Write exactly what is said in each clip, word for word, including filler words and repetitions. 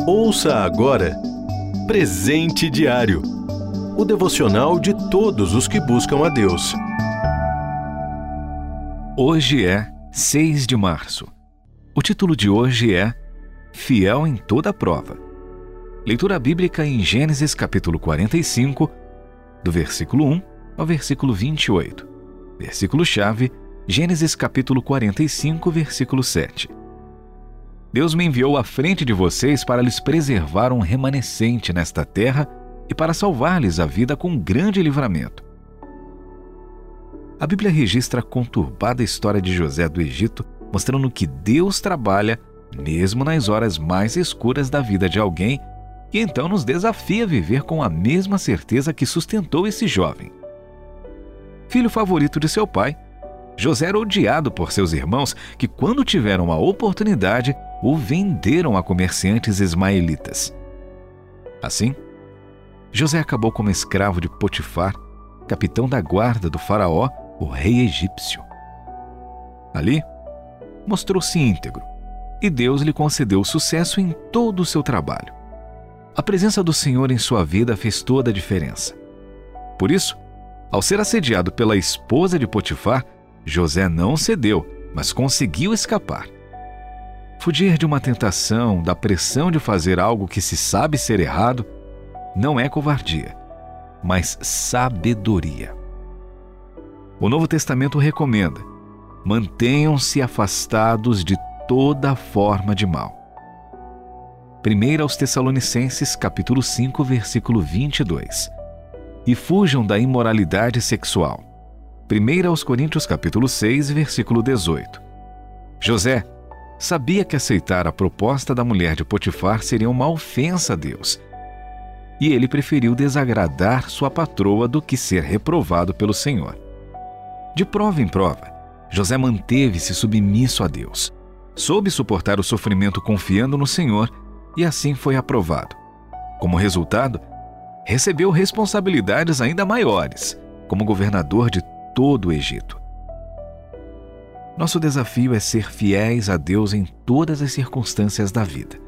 Ouça agora Presente Diário, o devocional de todos os que buscam a Deus. Hoje é seis de março. O título de hoje é Fiel em toda prova. Leitura bíblica em Gênesis capítulo quarenta e cinco, do versículo um ao versículo vinte e oito. Versículo-chave, Gênesis capítulo quarenta e cinco, versículo sete. Deus me enviou à frente de vocês para lhes preservar um remanescente nesta terra e para salvar-lhes a vida com grande livramento. A Bíblia registra a conturbada história de José do Egito, mostrando que Deus trabalha mesmo nas horas mais escuras da vida de alguém e então nos desafia a viver com a mesma certeza que sustentou esse jovem. Filho favorito de seu pai, José era odiado por seus irmãos que, quando tiveram a oportunidade, o venderam a comerciantes ismaelitas. Assim, José acabou como escravo de Potifar, capitão da guarda do faraó, o rei egípcio. Ali, mostrou-se íntegro, e Deus lhe concedeu sucesso em todo o seu trabalho. A presença do Senhor em sua vida fez toda a diferença. Por isso, ao ser assediado pela esposa de Potifar, José não cedeu, mas conseguiu escapar. Fugir de uma tentação, da pressão de fazer algo que se sabe ser errado, não é covardia, mas sabedoria. O Novo Testamento recomenda: mantenham-se afastados de toda forma de mal. Primeiro aos Tessalonicenses, capítulo cinco, versículo vinte e dois. E fujam da imoralidade sexual. Primeiro aos Coríntios, capítulo seis, versículo dezoito. José sabia que aceitar a proposta da mulher de Potifar seria uma ofensa a Deus, e ele preferiu desagradar sua patroa do que ser reprovado pelo Senhor. De prova em prova, José manteve-se submisso a Deus, soube suportar o sofrimento confiando no Senhor e assim foi aprovado. Como resultado, recebeu responsabilidades ainda maiores, como governador de todo o Egito. Nosso desafio é ser fiéis a Deus em todas as circunstâncias da vida.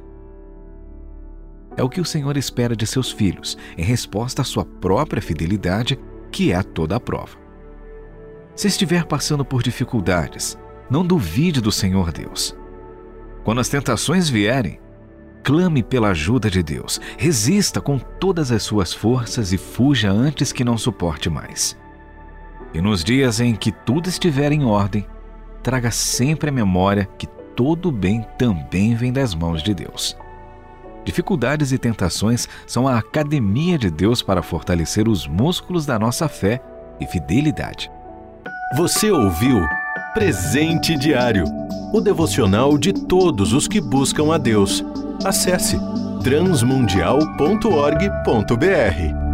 É o que o Senhor espera de seus filhos, em resposta à sua própria fidelidade, que é a toda a prova. Se estiver passando por dificuldades, não duvide do Senhor Deus. Quando as tentações vierem, clame pela ajuda de Deus, resista com todas as suas forças e fuja antes que não suporte mais. E nos dias em que tudo estiver em ordem, traga sempre à memória que todo bem também vem das mãos de Deus. Dificuldades e tentações são a academia de Deus para fortalecer os músculos da nossa fé e fidelidade. Você ouviu Presente Diário, o devocional de todos os que buscam a Deus. Acesse transmundial ponto org ponto br.